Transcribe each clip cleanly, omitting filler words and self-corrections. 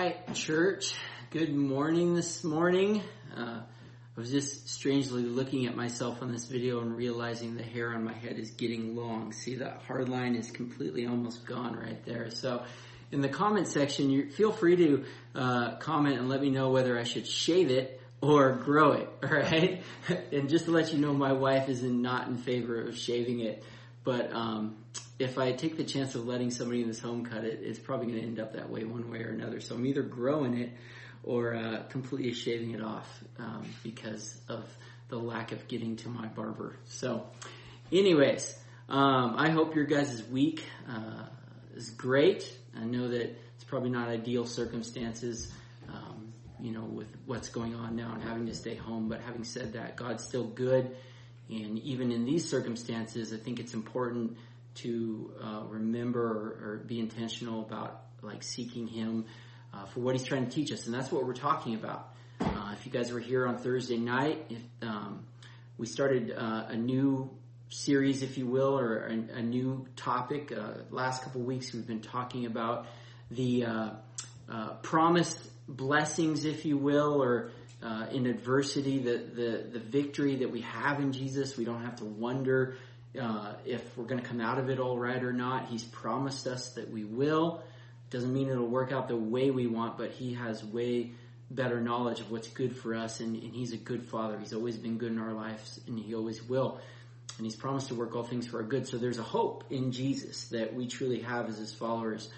right, church. Good morning this morning. I was just strangely looking at myself on this video and realizing the hair on my head is getting long. See, that hard line is completely almost gone right there. So in the comment section, feel free to comment and let me know whether I should shave it or grow it, all right? And just to let you know, my wife is not in favor of shaving it. But if I take the chance of letting somebody in this home cut it, it's probably going to end up that way one way or another. So I'm either growing it or completely shaving it off because of the lack of getting to my barber. So anyways, I hope your guys' week is great. I know that it's probably not ideal circumstances, with what's going on now and having to stay home. But having said that, God's still good. And even in these circumstances, I think it's important to remember or be intentional about seeking Him for what He's trying to teach us. And that's what we're talking about. If you guys were here on Thursday night, we started a new series, if you will, or a new topic. Last couple of weeks we've been talking about the promised blessings, if you will, or in adversity, the victory that we have in Jesus. We don't have to wonder if we're going to come out of it all right or not. He's promised us that we will. Doesn't mean it'll work out the way we want, but He has way better knowledge of what's good for us, and He's a good Father. He's always been good in our lives, and He always will. And He's promised to work all things for our good. So there's a hope in Jesus that we truly have as His followers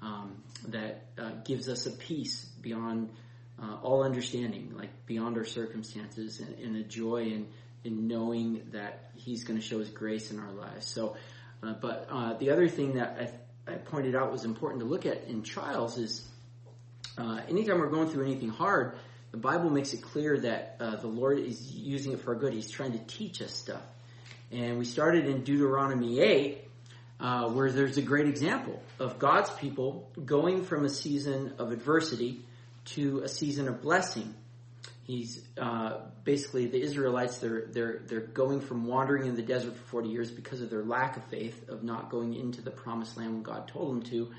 that gives us a peace beyond all understanding, beyond our circumstances, and a joy in knowing that He's going to show His grace in our lives. So, but the other thing that I pointed out was important to look at in trials is anytime we're going through anything hard, the Bible makes it clear that the Lord is using it for our good. He's trying to teach us stuff. And we started in Deuteronomy 8, where there's a great example of God's people going from a season of adversity to a season of blessing. He's basically the Israelites. They're going from wandering in the desert for 40 years because of their lack of faith, of not going into the promised land when God told them to.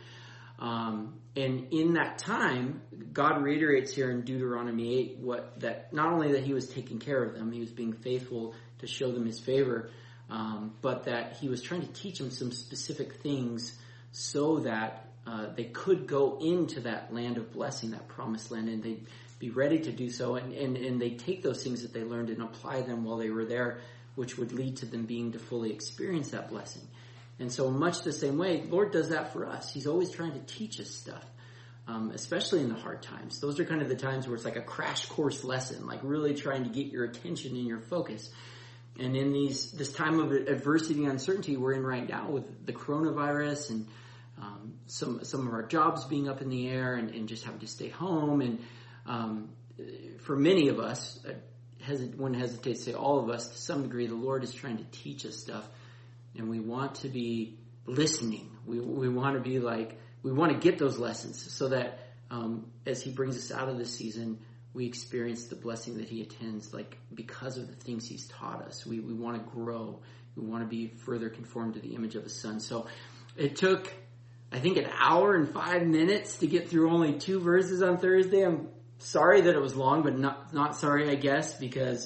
And in that time, God reiterates here in Deuteronomy 8 that not only that He was taking care of them, He was being faithful to show them His favor, but that He was trying to teach them some specific things so that they could go into that land of blessing, that promised land, and they'd be ready to do so. And they take those things that they learned and apply them while they were there, which would lead to them being to fully experience that blessing. And so much the same way, Lord does that for us. He's always trying to teach us stuff, especially in the hard times. Those are kind of the times where it's like a crash course lesson, really trying to get your attention and your focus. And in this time of adversity and uncertainty we're in right now with the coronavirus and some of our jobs being up in the air and just having to stay home. And for many of us, wouldn't hesitate to say all of us, to some degree, the Lord is trying to teach us stuff. And we want to be listening. We want to be we want to get those lessons so that as He brings us out of this season, we experience the blessing that He attends, because of the things He's taught us. We want to grow. We want to be further conformed to the image of His Son. So it took, I think, 1 hour and 5 minutes to get through only 2 verses on Thursday. I'm sorry that it was long, but not sorry, I guess, because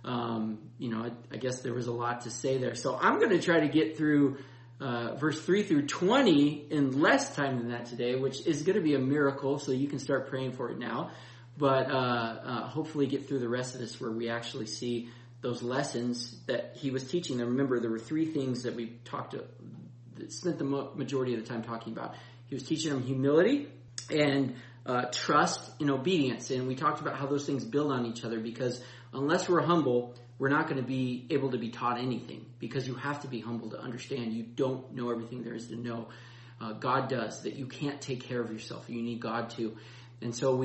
I guess there was a lot to say there. So I'm going to try to get through verse 3 through 20 in less time than that today, which is going to be a miracle. So you can start praying for it now. But hopefully get through the rest of this where we actually see those lessons that He was teaching them. Remember, there were 3 things that we spent the majority of the time talking about. He was teaching them humility and trust and obedience. And we talked about how those things build on each other, because unless we're humble, we're not going to be able to be taught anything, because you have to be humble to understand. You don't know everything there is to know. God does, that you can't take care of yourself. You need God to. And so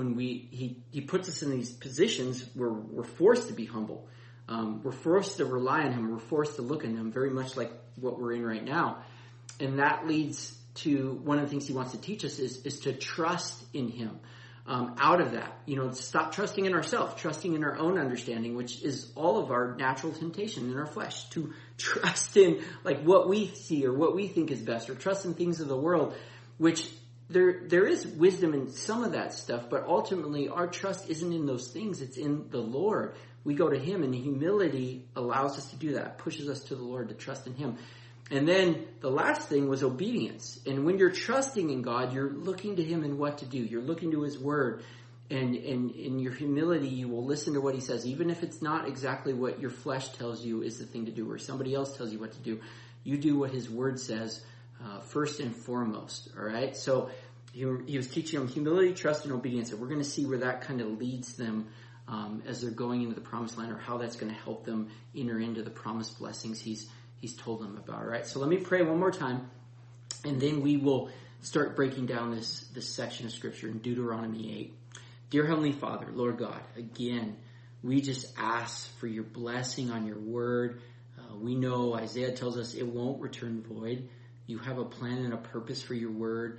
He puts us in these positions where we're forced to be humble. We're forced to rely on Him. We're forced to look at Him, very much like what we're in right now. And that leads to one of the things He wants to teach us is to trust in Him. Out of that, stop trusting in ourselves, trusting in our own understanding, which is all of our natural temptation in our flesh, to trust in what we see or what we think is best, or trust in things of the world, which there is wisdom in some of that stuff, but ultimately our trust isn't in those things. It's in the Lord. We go to him, and humility allows us to do that, pushes us to the Lord to trust in him. And then the last thing was obedience. And when you're trusting in God, you're looking to him and what to do. You're looking to his word. And in your humility, you will listen to what he says, even if it's not exactly what your flesh tells you is the thing to do, or somebody else tells you what to do. You do what his word says first and foremost, all right? So he was teaching them humility, trust, and obedience, and we're going to see where that kind of leads them as they're going into the promised land, or how that's going to help them enter into the promised blessings he's told them about, all right? So let me pray one more time, and then we will start breaking down this section of Scripture in Deuteronomy 8. Dear Heavenly Father, Lord God, again, we just ask for your blessing on your word. We know Isaiah tells us it won't return void. You have a plan and a purpose for your word,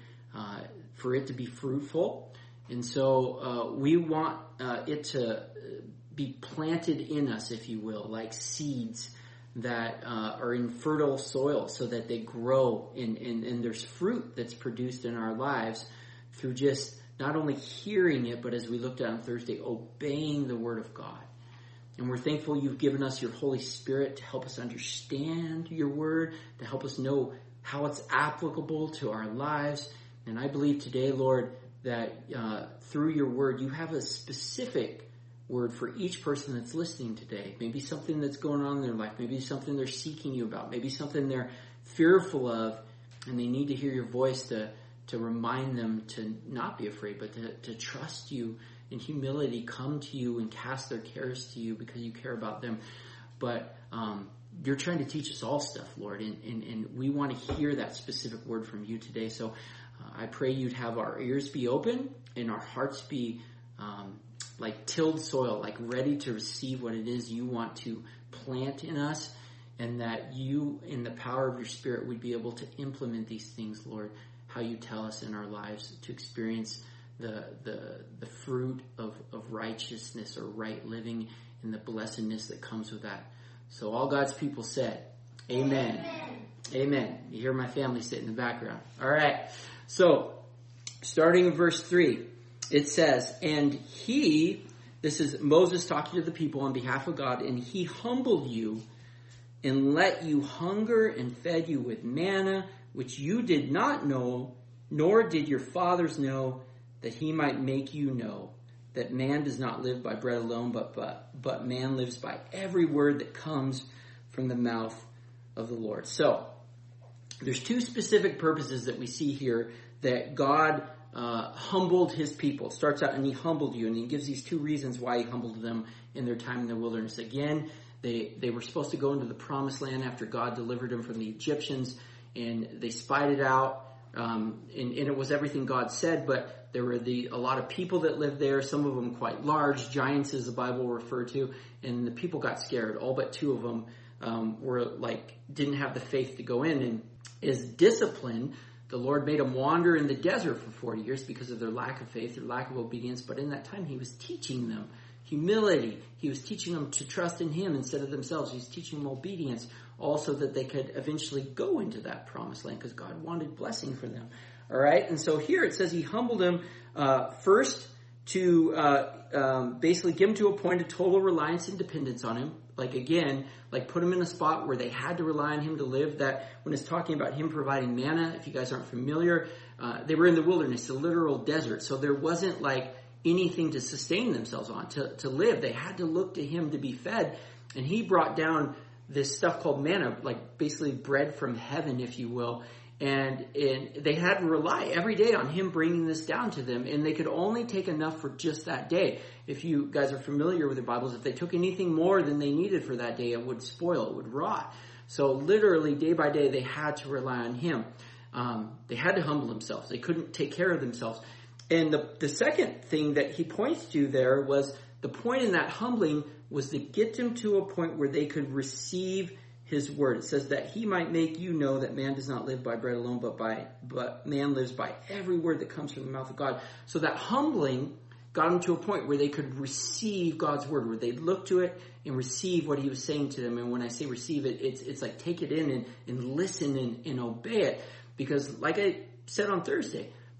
for it to be fruitful. And so we want it to be planted in us, if you will, like seeds that are in fertile soil, so that they grow and there's fruit that's produced in our lives through just not only hearing it, but as we looked at on Thursday, obeying the word of God. And we're thankful you've given us your Holy Spirit to help us understand your word, to help us know how it's applicable to our lives. And I believe today, Lord, that through your word, you have a specific word for each person that's listening today. Maybe something that's going on in their life. Maybe something they're seeking you about. Maybe something they're fearful of, and they need to hear your voice to remind them to not be afraid, but to trust you in humility, come to you and cast their cares to you because you care about them. But you're trying to teach us all stuff, Lord, and we want to hear that specific word from you today. So I pray you'd have our ears be open and our hearts be like tilled soil, like ready to receive what it is you want to plant in us, and that you, in the power of your Spirit, would be able to implement these things, Lord, how you tell us in our lives to experience the fruit of righteousness or right living and the blessedness that comes with that. So all God's people said, amen. Amen. Amen. You hear my family sit in the background. All right. So starting in verse 3, it says, and this is Moses talking to the people on behalf of God, and he humbled you and let you hunger and fed you with manna, which you did not know, nor did your fathers know, that he might make you know that man does not live by bread alone, but man lives by every word that comes from the mouth of the Lord. So there's two specific purposes that we see here that God humbled his people. It starts out, and he humbled you, and he gives these two reasons why he humbled them in their time in the wilderness. Again, they were supposed to go into the promised land after God delivered them from the Egyptians, and they spied it out, and it was everything God said, but there were a lot of people that lived there, some of them quite large, giants as the Bible referred to, and the people got scared. All but two of them didn't have the faith to go in, and as discipline, the Lord made them wander in the desert for 40 years because of their lack of faith, their lack of obedience, but in that time he was teaching them humility. He was teaching them to trust in him instead of themselves. He was teaching them obedience, also that they could eventually go into that promised land because God wanted blessing for them. All right, and so here it says he humbled them first to basically give them to a point of total reliance and dependence on him. Like put them in a spot where they had to rely on him to live. That when it's talking about him providing manna, if you guys aren't familiar, they were in the wilderness, a literal desert. So there wasn't like anything to sustain themselves on, to live. They had to look to him to be fed. And he brought down this stuff called manna, like basically bread from heaven, if you will. And they had to rely every day on him bringing this down to them. And they could only take enough for just that day. If you guys are familiar with the Bibles, if they took anything more than they needed for that day, it would spoil, it would rot. So literally, day by day, they had to rely on him. They had to humble themselves. They couldn't take care of themselves. And the second thing that he points to there was the point in that humbling was to get them to a point where they could receive his word. It says that he might make you know that man does not live by bread alone, but man lives by every word that comes from the mouth of God. So that humbling got them to a point where they could receive God's word, where they'd look to it and receive what he was saying to them. And when I say receive it, it's like take it in and listen and obey it. Because like I said on Thursday,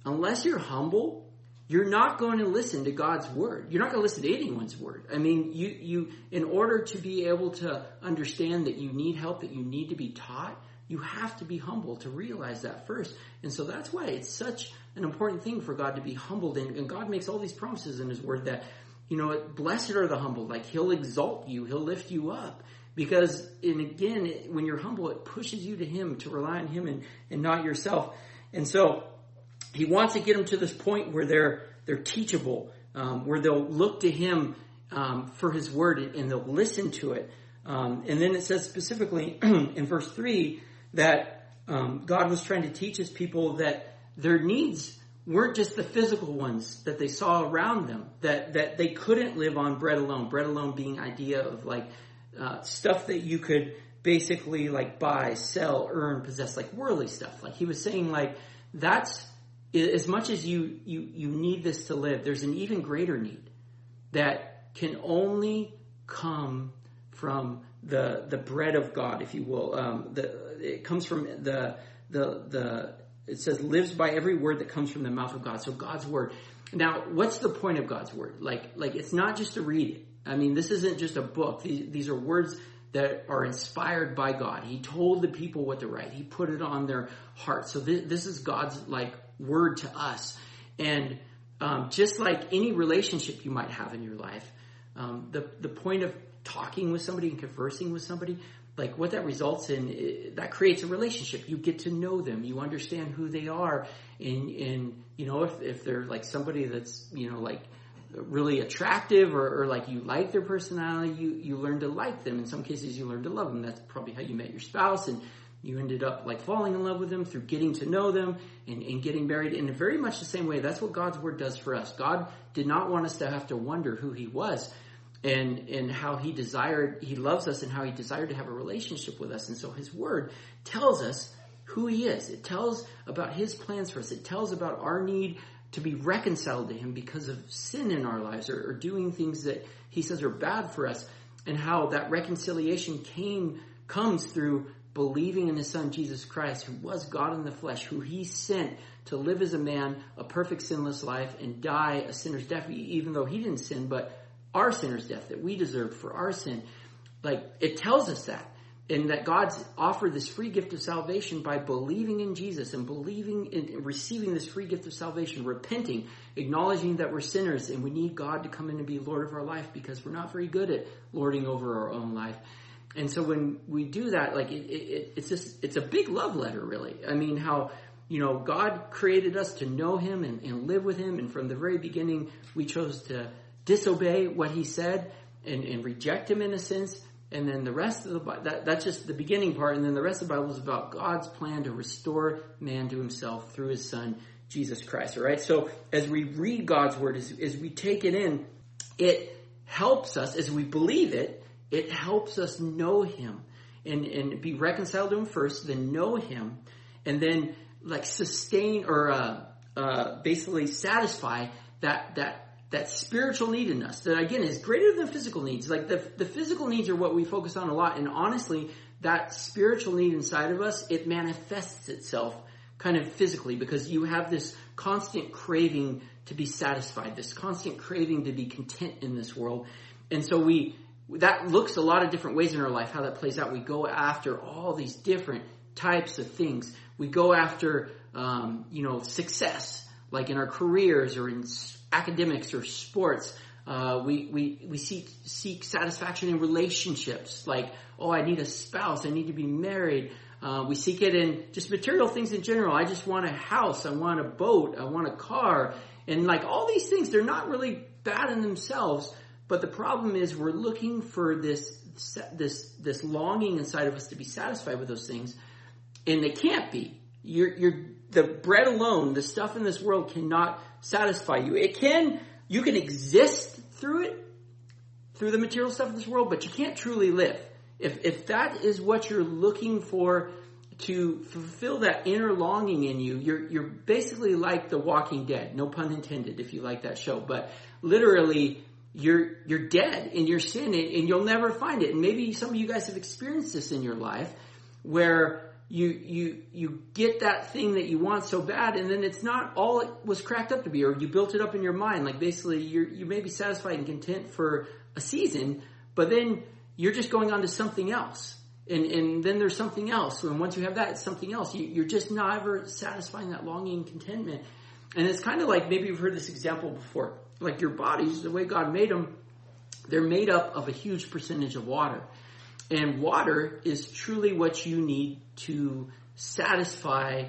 unless you're humble, you're not going to listen to God's word. You're not going to listen to anyone's word. I mean, you in order to be able to understand that you need help, that you need to be taught, you have to be humble to realize that first. And so that's why it's such an important thing for God to be humbled. And God makes all these promises in his word that, blessed are the humble. Like, he'll exalt you. He'll lift you up. Because, and again, when you're humble, it pushes you to him, to rely on him and not yourself. And so he wants to get them to this point where they're teachable, where they'll look to him for his word and they'll listen to it. And then it says specifically in verse 3 that God was trying to teach his people that their needs weren't just the physical ones that they saw around them, that they couldn't live on bread alone being idea of like stuff that you could basically like buy, sell, earn, possess, like worldly stuff. Like he was saying, like, that's as much as you need this to live, there's an even greater need that can only come from the bread of God, if you will. It comes from it says lives by every word that comes from the mouth of God. So God's word. Now, what's the point of God's word? Like it's not just to read it. I mean, this isn't just a book. These are words that are inspired by God. He told the people what to write. He put it on their heart. So this is God's like word to us. And just like any relationship you might have in your life, the point of talking with somebody and conversing with somebody, like what that results in, that creates a relationship. You get to know them. You understand who they are. And if they're like somebody that's, like really attractive or like you like their personality, you learn to like them. In some cases, you learn to love them. That's probably how you met your spouse, and you ended up like falling in love with them through getting to know them and getting married. In very much the same way, that's what God's word does for us. God did not want us to have to wonder who he was and how he loves us and how he desired to have a relationship with us. And so his word tells us who he is. It tells about his plans for us. It tells about our need to be reconciled to him because of sin in our lives or doing things that he says are bad for us, and how that reconciliation comes through believing in his son, Jesus Christ, who was God in the flesh, who he sent to live as a man, a perfect sinless life, and die a sinner's death, even though he didn't sin, but our sinner's death that we deserved for our sin. Like, it tells us that. And that God's offered this free gift of salvation by believing in Jesus and believing in receiving this free gift of salvation, repenting, acknowledging that we're sinners and we need God to come in and be Lord of our life because we're not very good at lording over our own life. And so when we do that, like it's a big love letter, really. I mean, how, God created us to know him and live with him. And from the very beginning, we chose to disobey what he said and reject him in a sense. And then the rest of the Bible, that's just the beginning part. And then the rest of the Bible is about God's plan to restore man to himself through his son, Jesus Christ. All right. So as we read God's word, as we take it in, it helps us, as we believe it, it helps us know him and be reconciled to him first, then know him, and then like sustain or basically satisfy that spiritual need in us that, again, is greater than physical needs. Like the physical needs are what we focus on a lot. And honestly, that spiritual need inside of us, it manifests itself kind of physically because you have this constant craving to be satisfied, this constant craving to be content in this world. And so that looks a lot of different ways in our life, how that plays out. We go after all these different types of things. We go after, success, like in our careers or in academics or sports. We seek satisfaction in relationships, like, I need a spouse, I need to be married. We seek it in just material things in general. I just want a house, I want a boat, I want a car. And like all these things, they're not really bad in themselves, but the problem is we're looking for this longing inside of us to be satisfied with those things, and they can't be. The bread alone, the stuff in this world cannot satisfy you. You can exist through it, through the material stuff in this world, but you can't truly live. If that is what you're looking for to fulfill that inner longing in you, you're basically like The Walking Dead. No pun intended if you like that show, but literally you're dead in your sin and you'll never find it. And maybe some of you guys have experienced this in your life where you get that thing that you want so bad, and then it's not all it was cracked up to be, or you built it up in your mind. Like basically you may be satisfied and content for a season, but then you're just going on to something else. And then there's something else. And once you have that, it's something else. You're just not ever satisfying that longing and contentment. And it's kind of like, maybe you've heard this example before. Like your bodies, the way God made them, they're made up of a huge percentage of water. And water is truly what you need to satisfy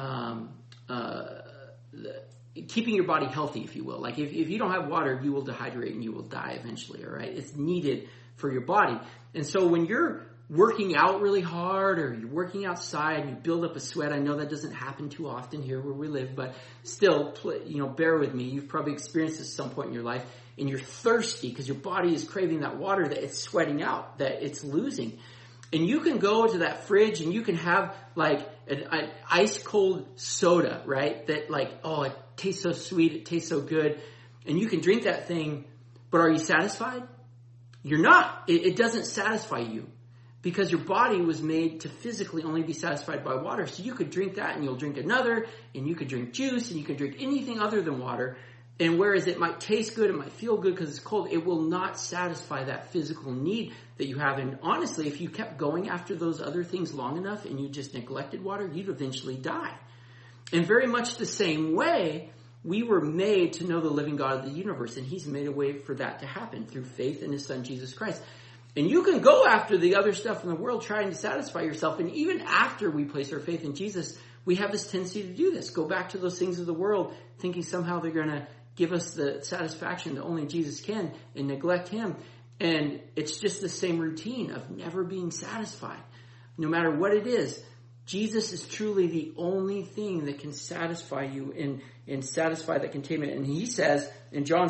keeping your body healthy, if you will. Like if you don't have water, you will dehydrate and you will die eventually, all right? It's needed for your body. And so when you're working out really hard, or you're working outside and you build up a sweat. I know that doesn't happen too often here where we live, but still, bear with me. You've probably experienced this at some point in your life, and you're thirsty because your body is craving that water that it's sweating out, that it's losing. And you can go to that fridge and you can have like an ice cold soda, right? That like, oh, it tastes so sweet. It tastes so good. And you can drink that thing, but are you satisfied? You're not. It doesn't satisfy you. Because your body was made to physically only be satisfied by water. So you could drink that and you'll drink another, and you could drink juice, and you could drink anything other than water. And whereas it might taste good, it might feel good because it's cold, it will not satisfy that physical need that you have. And honestly, if you kept going after those other things long enough and you just neglected water, you'd eventually die. In very much the same way, we were made to know the living God of the universe, and He's made a way for that to happen through faith in His Son, Jesus Christ. And you can go after the other stuff in the world trying to satisfy yourself. And even after we place our faith in Jesus, we have this tendency to do this. Go back to those things of the world, thinking somehow they're going to give us the satisfaction that only Jesus can, and neglect Him. And it's just the same routine of never being satisfied. No matter what it is, Jesus is truly the only thing that can satisfy you and satisfy that contentment. And He says in John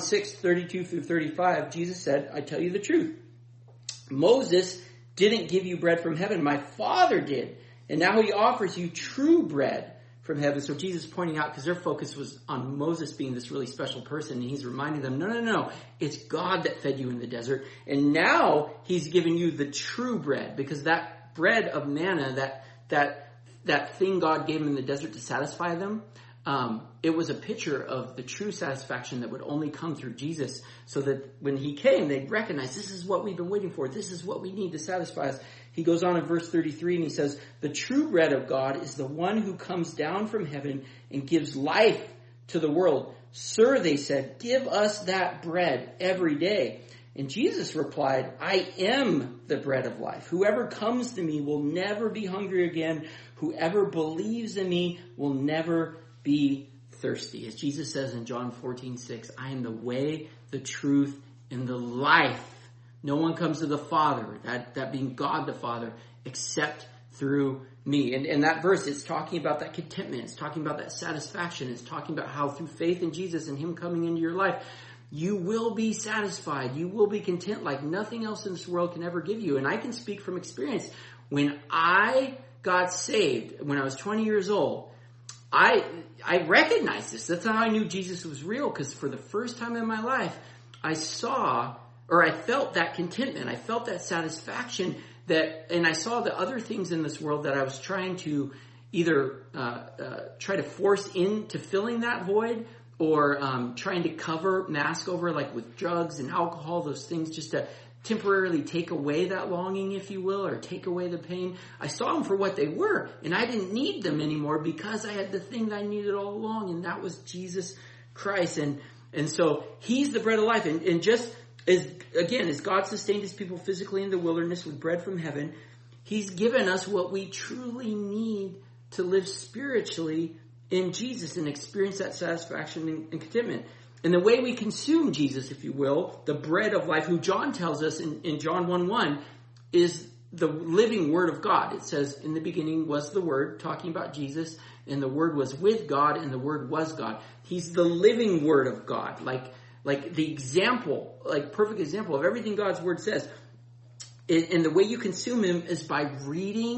6:32-35, Jesus said, I tell you the truth. Moses didn't give you bread from heaven. My Father did. And now He offers you true bread from heaven. So Jesus is pointing out, because their focus was on Moses being this really special person. And He's reminding them, no. It's God that fed you in the desert. And now He's given you the true bread. Because that bread of manna, that thing God gave them in the desert to satisfy them, it was a picture of the true satisfaction that would only come through Jesus, so that when He came, they'd recognize this is what we've been waiting for. This is what we need to satisfy us. He goes on in verse 33 and he says, the true bread of God is the one who comes down from heaven and gives life to the world. Sir, they said, give us that bread every day. And Jesus replied, I am the bread of life. Whoever comes to me will never be hungry again. Whoever believes in me will never be thirsty. As Jesus says in John 14:6, I am the way, the truth, and the life. No one comes to the Father, that being God the Father, except through me. And that verse is talking about that contentment. It's talking about that satisfaction. It's talking about how through faith in Jesus and Him coming into your life, you will be satisfied. You will be content like nothing else in this world can ever give you. And I can speak from experience. When I got saved, when I was 20 years old, I recognized this. That's how I knew Jesus was real, because for the first time in my life, I felt that contentment. I felt that satisfaction and I saw the other things in this world that I was trying to either try to force into filling that void, or trying to mask over, like with drugs and alcohol, those things just to temporarily take away that longing, if you will, or take away the pain. I saw them for what they were, and I didn't need them anymore because I had the thing that I needed all along, and that was Jesus Christ. And so He's the bread of life. And just as God sustained His people physically in the wilderness with bread from heaven, He's given us what we truly need to live spiritually in Jesus and experience that satisfaction and contentment. And the way we consume Jesus, if you will, the bread of life, who John tells us in John 1:1, is the living Word of God. It says, in the beginning was the Word, talking about Jesus, and the Word was with God, and the Word was God. He's the living Word of God, like the example, like perfect example of everything God's Word says. And the way you consume Him is by reading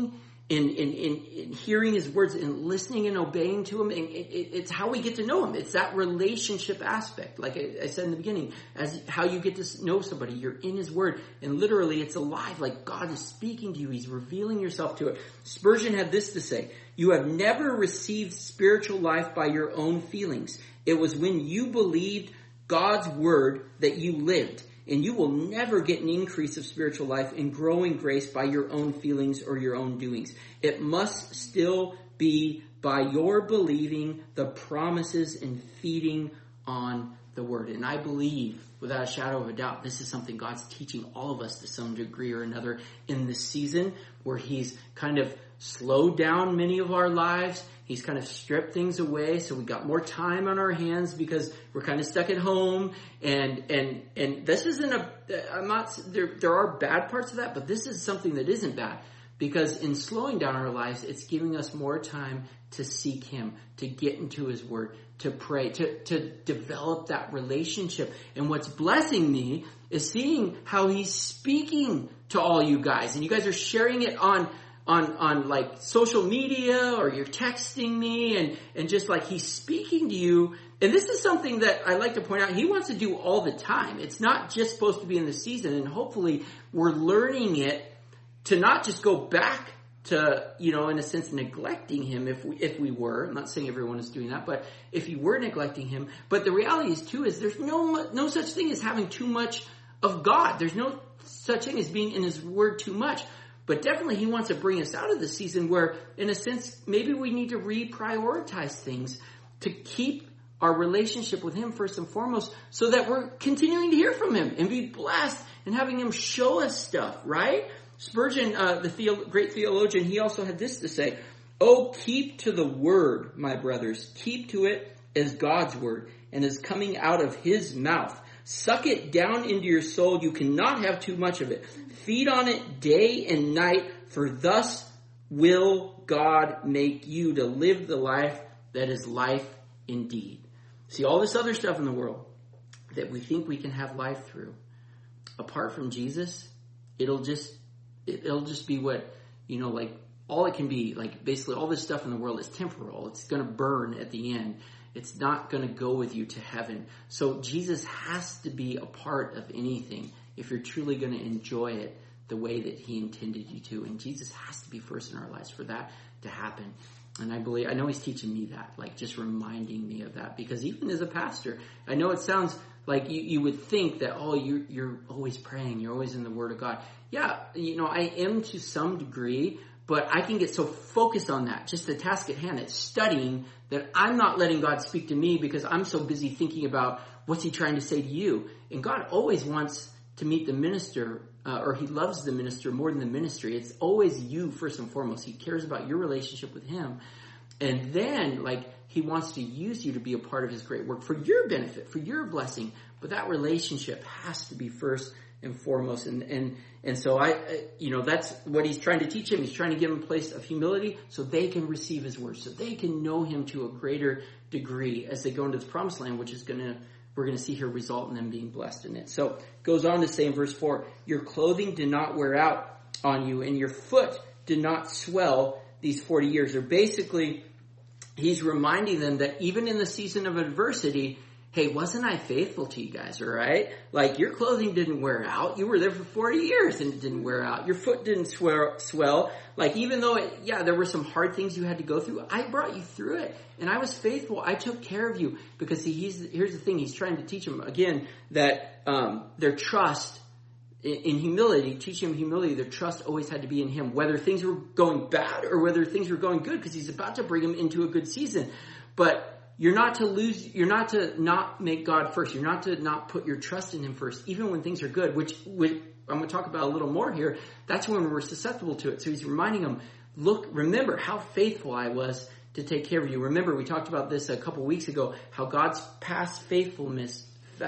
in hearing his words and listening and obeying to him. And it's how we get to know him. It's that relationship aspect. Like I said in the beginning, as how you get to know somebody, you're in his word, and literally it's alive. Like God is speaking to you. He's revealing yourself to it. Spurgeon had this to say: "You have never received spiritual life by your own feelings. It was when you believed God's word that you lived. And you will never get an increase of spiritual life and growing grace by your own feelings or your own doings. It must still be by your believing the promises and feeding on the word." And I believe, without a shadow of a doubt, this is something God's teaching all of us to some degree or another in this season, where he's kind of slowed down many of our lives. He's kind of stripped things away, so we got more time on our hands because we're kind of stuck at home. And this isn't there are bad parts of that, but this is something that isn't bad, because in slowing down our lives, it's giving us more time to seek him, to get into his word, to pray, to develop that relationship. And what's blessing me is seeing how he's speaking to all you guys, and you guys are sharing it on like social media, or you're texting me, and just like he's speaking to you. And this is something that I like to point out, he wants to do all the time. It's not just supposed to be in the season, and hopefully we're learning it to not just go back to, in a sense, neglecting him if we were. I'm not saying everyone is doing that, but if you were neglecting him. But the reality is too, is there's no such thing as having too much of God. There's no such thing as being in his word too much. But definitely he wants to bring us out of the season where, in a sense, maybe we need to reprioritize things to keep our relationship with him first and foremost, so that we're continuing to hear from him and be blessed and having him show us stuff, right? Spurgeon, the great theologian, he also had this to say: "Oh, keep to the word, my brothers. Keep to it as God's word and as coming out of his mouth. Suck it down into your soul. You cannot have too much of it. Feed on it day and night, for thus will God make you to live the life that is life indeed." See, all this other stuff in the world that we think we can have life through, apart from Jesus, it'll just be what, like all it can be. Like basically all this stuff in the world is temporal. It's going to burn at the end. It's not going to go with you to heaven. So Jesus has to be a part of anything if you're truly going to enjoy it the way that he intended you to. And Jesus has to be first in our lives for that to happen. And I know he's teaching me that, like just reminding me of that, because even as a pastor, I know it sounds like you would think that, oh, you're always praying, you're always in the Word of God. Yeah, I am to some degree, but I can get so focused on that, just the task at hand, that's studying, that I'm not letting God speak to me because I'm so busy thinking about what's he trying to say to you. And God always wants to meet the minister, or he loves the minister more than the ministry. It's always you first and foremost. He cares about your relationship with him. And then, he wants to use you to be a part of his great work for your benefit, for your blessing. But that relationship has to be first and foremost. And so that's what he's trying to teach him. He's trying to give him a place of humility so they can receive his word, so they can know him to a greater degree as they go into the promised land, which is we're going to see here result in them being blessed in it. So it goes on to say in verse 4, "Your clothing did not wear out on you, and your foot did not swell these 40 years. Or basically, he's reminding them that even in the season of adversity, hey, wasn't I faithful to you guys, all right? Like, your clothing didn't wear out. You were there for 40 years and it didn't wear out. Your foot didn't swell. Like, even though, there were some hard things you had to go through, I brought you through it. And I was faithful. I took care of you." Because here's the thing. He's trying to teach them, again, that their trust in humility, teaching them humility, their trust always had to be in him, whether things were going bad or whether things were going good, because he's about to bring them into a good season. But you're not to not make God first. You're not to not put your trust in him first, even when things are good, which I'm going to talk about a little more here. That's when we're susceptible to it. So he's reminding them, remember how faithful I was to take care of you. Remember, we talked about this a couple weeks ago, how God's past faithfulness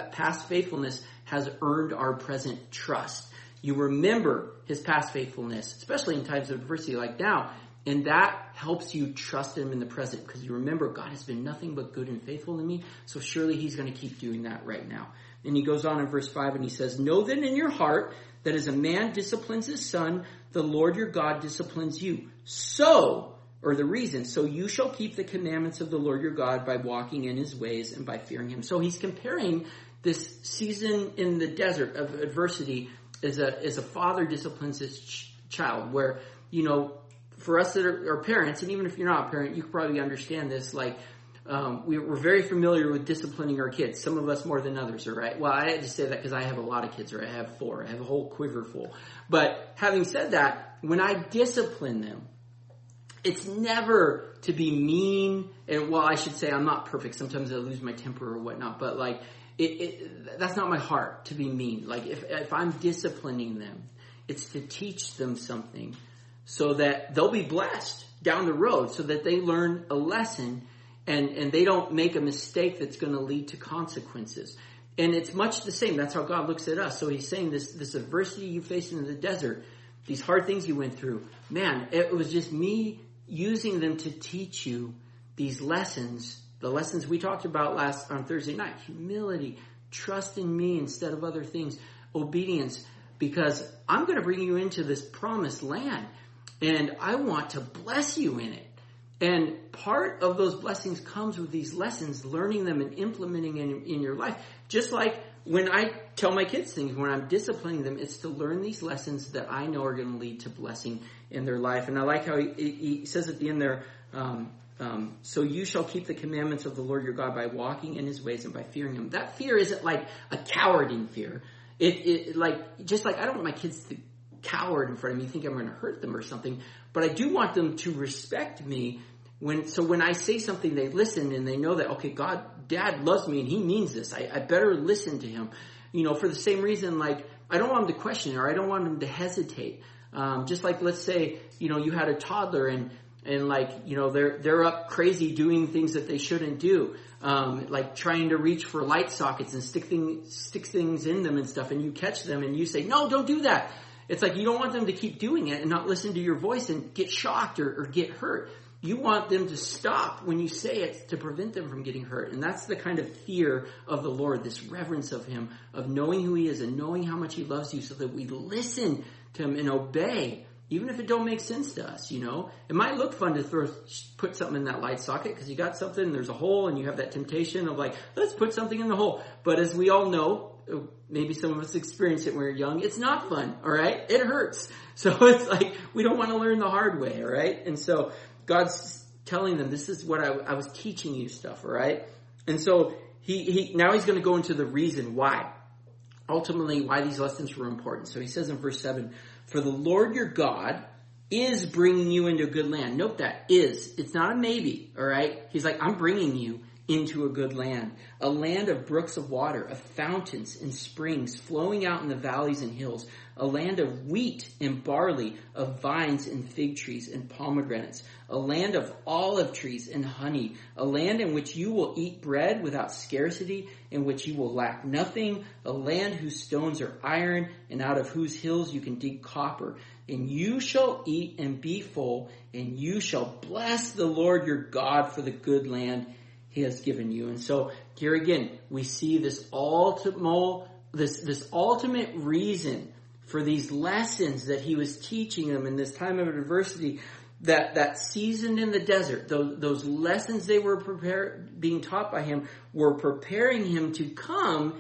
has earned our present trust. You remember his past faithfulness, especially in times of adversity like now. And that helps you trust him in the present, because you remember God has been nothing but good and faithful to me. So surely he's going to keep doing that right now. And he goes on in verse 5 and he says, "Know then in your heart that as a man disciplines his son, the Lord your God disciplines you. So you shall keep the commandments of the Lord your God by walking in his ways and by fearing him. So he's comparing this season in the desert of adversity as a father disciplines his child, where, for us that are parents, and even if you're not a parent, you can probably understand this, we're very familiar with disciplining our kids. Some of us more than others, right? Well, I had to say that because I have a lot of kids, right? I have 4. I have a whole quiver full. But having said that, when I discipline them, it's never to be mean. And I should say I'm not perfect. Sometimes I lose my temper or whatnot. But that's not my heart, to be mean. If I'm disciplining them, it's to teach them something so that they'll be blessed down the road, so that they learn a lesson and they don't make a mistake that's going to lead to consequences. And it's much the same. That's how God looks at us. So he's saying this adversity you faced in the desert, these hard things you went through, man, it was just me using them to teach you these lessons, the lessons we talked about on Thursday night: humility, trust in me instead of other things, obedience, because I'm going to bring you into this promised land and I want to bless you in it. And part of those blessings comes with these lessons, learning them and implementing in your life. Just like when I tell my kids things, when I'm disciplining them, it's to learn these lessons that I know are going to lead to blessing in their life. And I like how he says at the end there, so you shall keep the commandments of the Lord your God by walking in his ways and by fearing him. That fear isn't like a cowarding fear. Just like I don't want my kids to coward in front of me, think I'm going to hurt them or something, but I do want them to respect me. When I say something, they listen and they know that, okay, Dad loves me and he means this. I better listen to him. For the same reason, I don't want them to question or I don't want them to hesitate. Just like, let's say, you had a toddler and they're up crazy doing things that they shouldn't do. Like trying to reach for light sockets and stick things in them and stuff, and you catch them and you say, no, don't do that. It's like you don't want them to keep doing it and not listen to your voice and get shocked or get hurt. You want them to stop when you say it to prevent them from getting hurt. And that's the kind of fear of the Lord, this reverence of him, of knowing who he is and knowing how much he loves you, so that we listen to him and obey, even if it don't make sense to us. It might look fun to put something in that light socket because you got something, there's a hole, and you have that temptation of let's put something in the hole. But as we all know, maybe some of us experienced it when we were young, it's not fun, all right? It hurts. So it's we don't want to learn the hard way, all right? And so God's telling them, this is what I was teaching you stuff, all right? And so now he's going to go into the reason why. Ultimately, why these lessons were important. So he says in verse 7, for the Lord your God is bringing you into a good land. Note that, is. It's not a maybe, all right? He's like, I'm bringing you into a good land, a land of brooks of water, of fountains and springs flowing out in the valleys and hills, a land of wheat and barley, of vines and fig trees and pomegranates, a land of olive trees and honey, a land in which you will eat bread without scarcity, in which you will lack nothing, a land whose stones are iron and out of whose hills you can dig copper. And you shall eat and be full, and you shall bless the Lord your God for the good land he has given you. And so here again, we see this ultimate reason for these lessons that he was teaching them in this time of adversity, that season in the desert, those lessons they were being taught by him were preparing them to come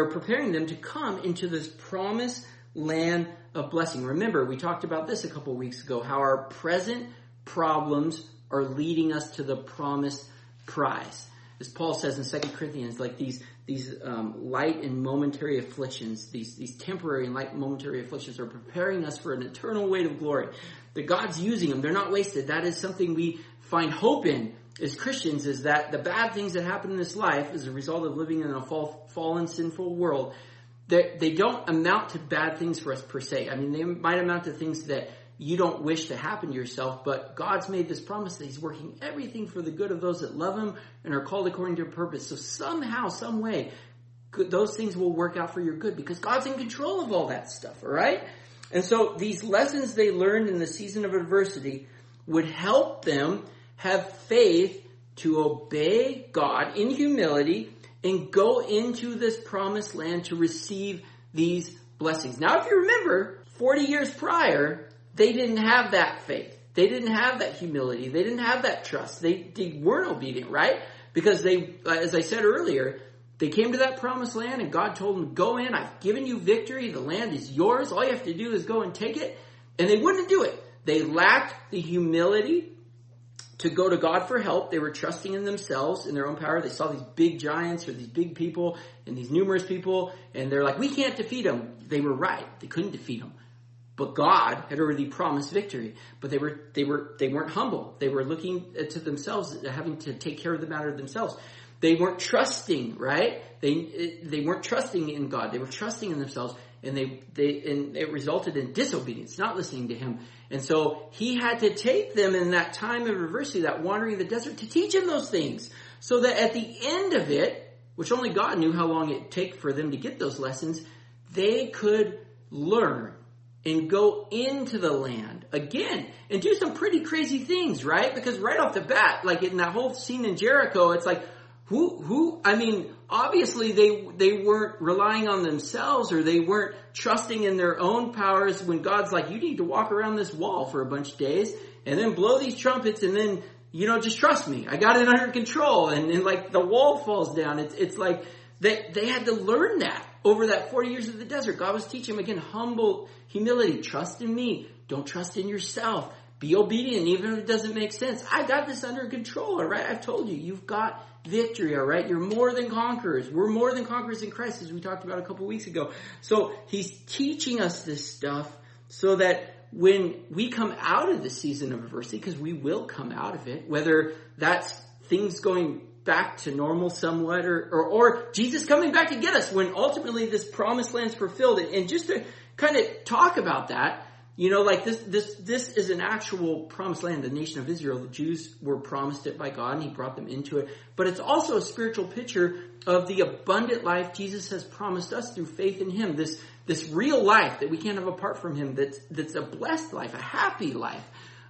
into this promised land of blessing. Remember, we talked about this a couple weeks ago, how our present problems are leading us to the promised prize. As Paul says in 2 Corinthians, these light and momentary afflictions, these temporary and light momentary afflictions are preparing us for an eternal weight of glory. That God's using them. They're not wasted. That is something we find hope in as Christians, is that the bad things that happen in this life as a result of living in a fallen, sinful world, they don't amount to bad things for us per se. I mean, they might amount to things that you don't wish to happen to yourself, but God's made this promise that he's working everything for the good of those that love him and are called according to purpose. So somehow, some way, those things will work out for your good because God's in control of all that stuff, all right? And so these lessons they learned in the season of adversity would help them have faith to obey God in humility and go into this promised land to receive these blessings. Now, if you remember, 40 years prior, they didn't have that faith. They didn't have that humility. They didn't have that trust. They weren't obedient, right? Because they, as I said earlier, they came to that promised land and God told them, go in, I've given you victory, the land is yours, all you have to do is go and take it. And they wouldn't do it. They lacked the humility to go to God for help. They were trusting in themselves, in their own power. They saw these big giants or these big people and these numerous people, and they're like, we can't defeat them. They were right. They couldn't defeat them. But God had already promised victory. But they weren't humble. They were looking to themselves, having to take care of the matter themselves. They weren't trusting, right? They weren't trusting in God. They were trusting in themselves, and it resulted in disobedience, not listening to Him. And so He had to take them in that time of adversity, that wandering in the desert, to teach them those things, so that at the end of it, which only God knew how long it'd take for them to get those lessons, they could learn and go into the land again and do some pretty crazy things, right? Because right off the bat, like in that whole scene in Jericho, it's like, obviously they weren't relying on themselves, or they weren't trusting in their own powers when God's like, you need to walk around this wall for a bunch of days and then blow these trumpets and then, just trust me. I got it under control. And like the wall falls down. It's like they had to learn that over that 40 years of the desert. God was teaching them again, humility, trust in me. Don't trust in yourself. Be obedient even if it doesn't make sense. I got this under control, all right? I've told you, you've got victory, all right? You're more than conquerors. We're more than conquerors in Christ, as we talked about a couple weeks ago. So He's teaching us this stuff so that when we come out of the season of adversity, because we will come out of it, whether that's things going back to normal somewhat, or Jesus coming back to get us when ultimately this promised land's fulfilled. And just to kind of talk about that, like this is an actual promised land, the nation of Israel. The Jews were promised it by God and He brought them into it. But it's also a spiritual picture of the abundant life Jesus has promised us through faith in Him. This real life that we can't have apart from Him, that's a blessed life, a happy life,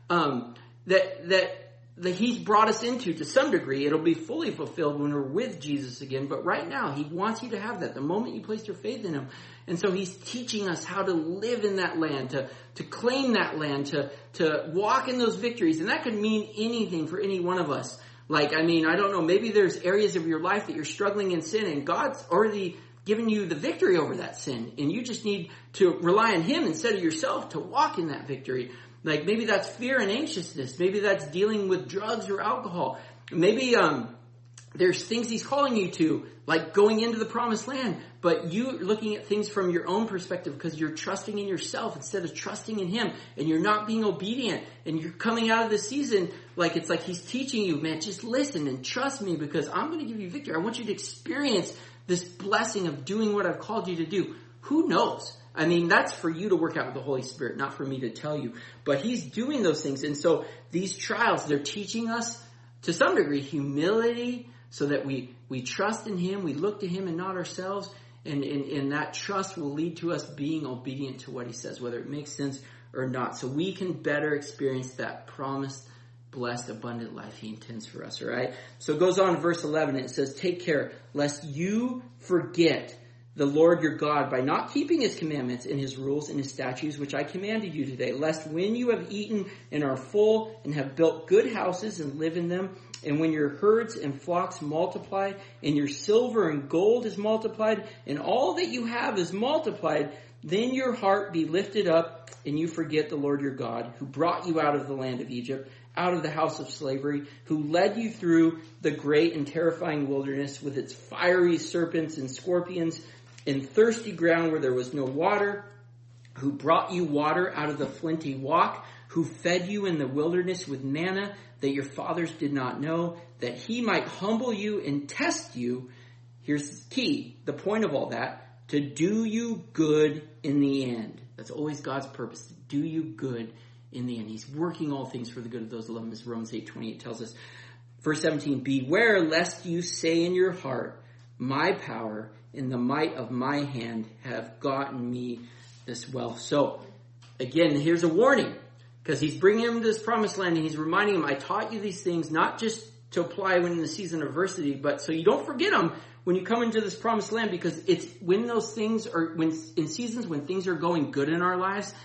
that He's brought us into to some degree. It'll be fully fulfilled when we're with Jesus again. But right now, He wants you to have that the moment you place your faith in Him. And so He's teaching us how to live in that land, to claim that land, to walk in those victories. And that could mean anything for any one of us. Like, I don't know, maybe there's areas of your life that you're struggling in sin and God's already given you the victory over that sin. And you just need to rely on Him instead of yourself to walk in that victory. Like maybe that's fear and anxiousness. Maybe that's dealing with drugs or alcohol. Maybe there's things He's calling you to, like going into the promised land, but you looking at things from your own perspective because you're trusting in yourself instead of trusting in Him, and you're not being obedient, and you're coming out of the season like it's like He's teaching you, man, just listen and trust me because I'm going to give you victory. I want you to experience this blessing of doing what I've called you to do. Who knows? That's for you to work out with the Holy Spirit, not for me to tell you. But He's doing those things. And so these trials, they're teaching us to some degree humility so that we trust in Him, we look to Him and not ourselves. And that trust will lead to us being obedient to what He says, whether it makes sense or not. So we can better experience that promised, blessed, abundant life He intends for us, all right? So it goes on in verse 11. It says, take care lest you forget the Lord your God by not keeping His commandments and His rules and His statutes, which I commanded you today, lest when you have eaten and are full and have built good houses and live in them, and when your herds and flocks multiply, and your silver and gold is multiplied, and all that you have is multiplied, then your heart be lifted up, and you forget the Lord your God, who brought you out of the land of Egypt, out of the house of slavery, who led you through the great and terrifying wilderness with its fiery serpents and scorpions, in thirsty ground where there was no water, who brought you water out of the flinty rock, who fed you in the wilderness with manna that your fathers did not know, that He might humble you and test you. Here's the key, the point of all that, to do you good in the end. That's always God's purpose, to do you good in the end. He's working all things for the good of those who love Him, as Romans 8:28 tells us. Verse 17, beware lest you say in your heart, my power and the might of my hand have gotten me this wealth. So, again, here's a warning. Because He's bringing him to this promised land and He's reminding him, I taught you these things not just to apply when in the season of adversity, but so you don't forget them when you come into this promised land, because it's when those things are, when in seasons when things are going good in our lives,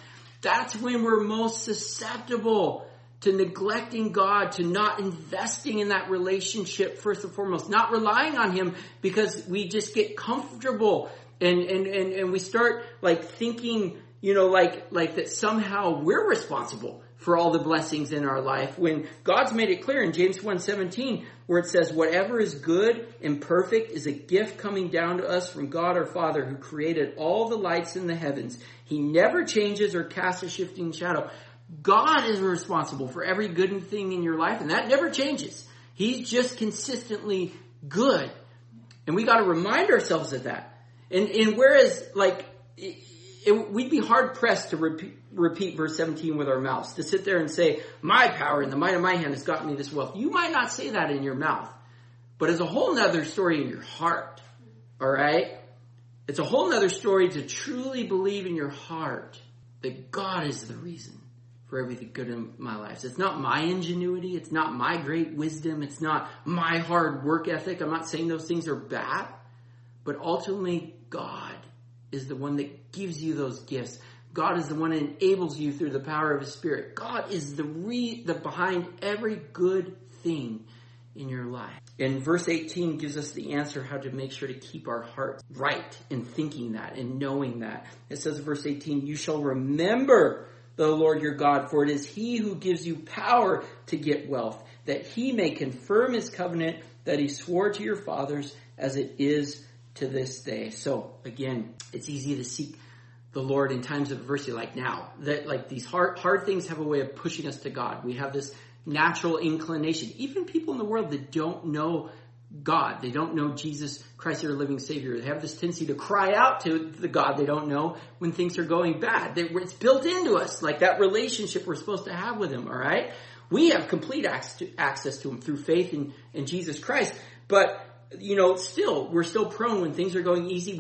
That's when we're most susceptible to neglecting God, to not investing in that relationship first and foremost, not relying on him because we just get comfortable and we start like thinking, like that somehow we're responsible for all the blessings in our life, when God's made it clear in James 1:17, where it says, whatever is good and perfect is a gift coming down to us from God our Father, who created all the lights in the heavens. He never changes or casts a shifting shadow. God is responsible for every good thing in your life, and that never changes. He's just consistently good. And we got to remind ourselves of that. And whereas, we'd be hard pressed to repeat verse 17 with our mouths, to sit there and say, my power and the might of my hand has gotten me this wealth. You might not say that in your mouth, but it's a whole nother story in your heart. All right? It's a whole nother story to truly believe in your heart that God is the reason for everything good in my life. It's not my ingenuity. It's not my great wisdom. It's not my hard work ethic. I'm not saying those things are bad, but ultimately God is the one that gives you those gifts. God is the one that enables you through the power of his Spirit. God is the behind every good thing in your life. And verse 18 gives us the answer how to make sure to keep our hearts right in thinking that and knowing that. It says in verse 18, you shall remember the Lord your God, for it is he who gives you power to get wealth, that he may confirm his covenant that he swore to your fathers, as it is to this day. So again, it's easy to seek the Lord in times of adversity like now. That like these hard things have a way of pushing us to God. We have this natural inclination. Even people in the world that don't know God, they don't know Jesus Christ, their living Savior, they have this tendency to cry out to the God they don't know when things are going bad. It's built into us, like that relationship we're supposed to have with him, all right? We have complete access to him through faith in Jesus Christ. But we're still prone when things are going easy.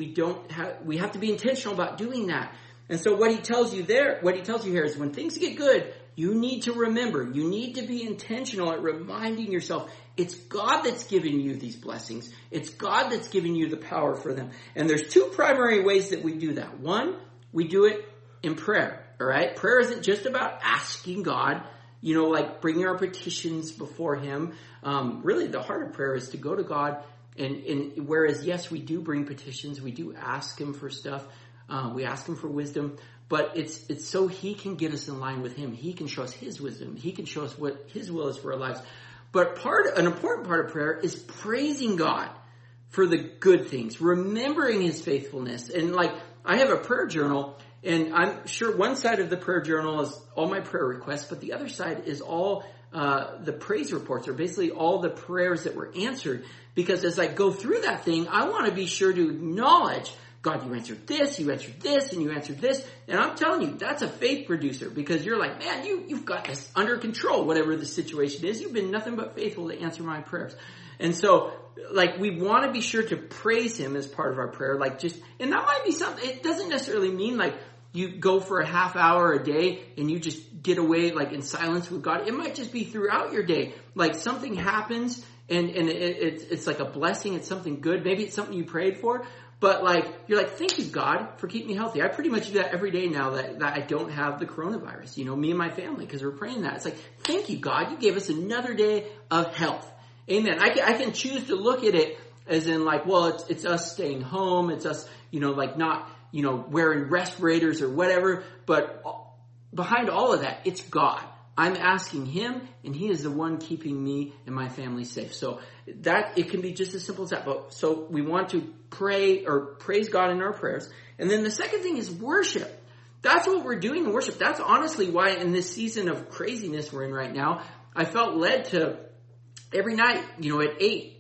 We have to be intentional about doing that. And so what he tells you here is when things get good, you need to remember, you need to be intentional at reminding yourself, it's God that's giving you these blessings. It's God that's giving you the power for them. And there's two primary ways that we do that. One, we do it in prayer, all right? Prayer isn't just about asking God, bringing our petitions before him. Really, the heart of prayer is to go to God. And whereas, yes, we do bring petitions, we do ask him for stuff, we ask him for wisdom, but it's so he can get us in line with him. He can show us his wisdom. He can show us what his will is for our lives. But an important part of prayer is praising God for the good things, remembering his faithfulness. And I have a prayer journal, and I'm sure one side of the prayer journal is all my prayer requests, but the other side is all the praise reports, or basically all the prayers that were answered. Because as I go through that thing, I want to be sure to acknowledge, God, you answered this, and you answered this. And I'm telling you, that's a faith producer, because you're like, man, you've got this under control, whatever the situation is. You've been nothing but faithful to answer my prayers. And so, we want to be sure to praise him as part of our prayer. And that might be something, it doesn't necessarily mean you go for a half hour a day and you just get away in silence with God. It might just be throughout your day. Something happens and it's like a blessing. It's something good. Maybe it's something you prayed for. But you're like, thank you, God, for keeping me healthy. I pretty much do that every day now that I don't have the coronavirus, me and my family, because we're praying that. It's like, thank you, God, you gave us another day of health. Amen. I can choose to look at it as in it's us staying home. It's us, not, wearing respirators or whatever. But behind all of that, it's God. I'm asking him, and he is the one keeping me and my family safe. So that it can be just as simple as that. But so we want to pray or praise God in our prayers. And then the second thing is worship. That's what we're doing in worship. That's honestly why in this season of craziness we're in right now, I felt led to every night, at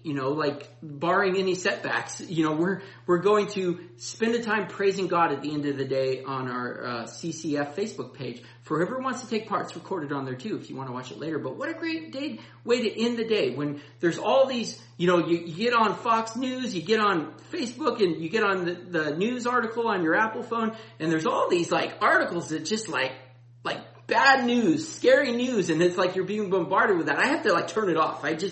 8, barring any setbacks, we're going to spend a time praising God at the end of the day on our CCF Facebook page. For whoever wants to take part, it's recorded on there too if you want to watch it later. But what a great way to end the day when there's all these, you get on Fox News, you get on Facebook, and you get on the news article on your Apple phone, and there's all these articles that just bad news, scary news, and it's you're being bombarded with that. I have to turn it off. I'll